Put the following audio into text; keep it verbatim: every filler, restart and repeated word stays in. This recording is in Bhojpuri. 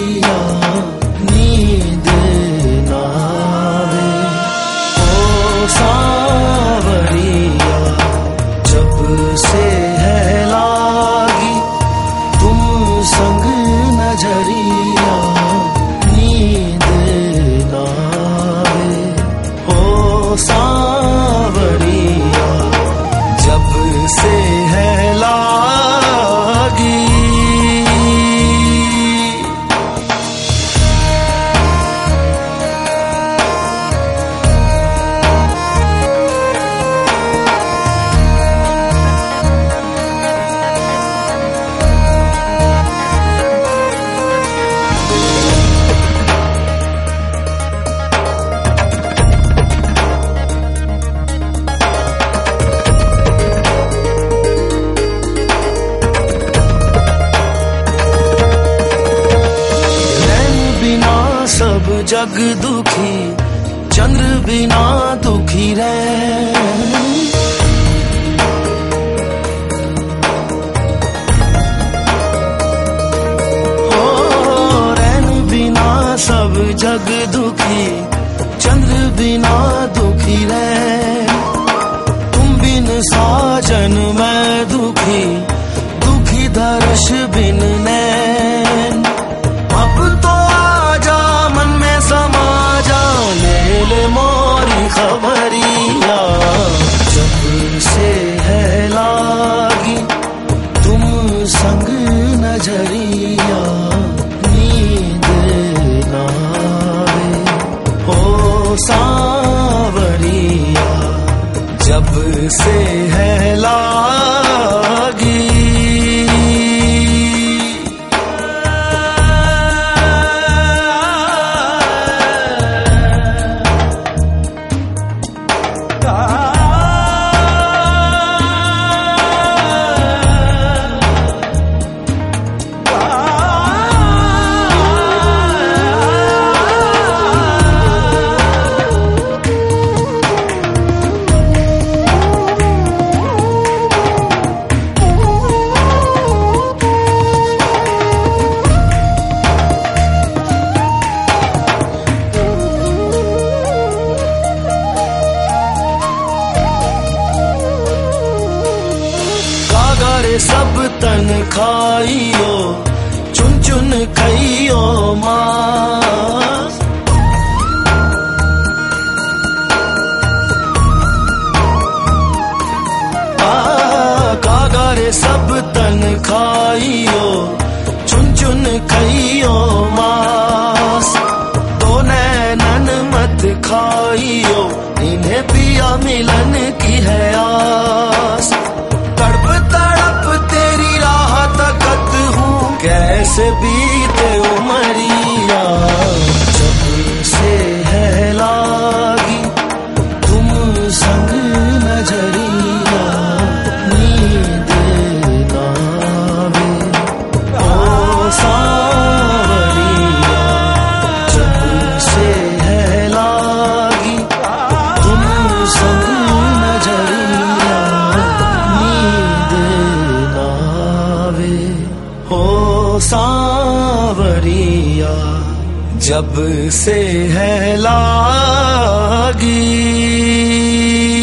नजरिया नींद ना आवे। ओ सांवरिया जब से है लागी तुम संग नजरिया नींद ना आवे। ओ सांवरिया जब से है लागी। सब जग दुखी चंद्र बिना दुखी रैन। ओ रैन बिना सब जग दुखी चंद्र बिना दुखी रैन। तुम बिन साजन मैं दुखी दुखी दर्श बिन नैन। अब तो मोरी खबरिया जब से है लागी तुम संग नजरिया नींद ना आवे। ओ सांवरिया जब से है लागी। सब तन खाइयो चुन चुन खाइयो मांस। कागरे सब तन खाइयो चुन चुन खाइयो मांस। तो नैनन मत खाइयो इन्हें पिया मिलन की है आस। तड़प तड़प तेरी राह तकत हूँ कैसे बीते उमरिया जब से है लागी तुम संग नजरिया नींद ना आवे। ओ सांवरिया जब से है लागी तुम संग नजरिया हो सांवरिया जब से है लागी।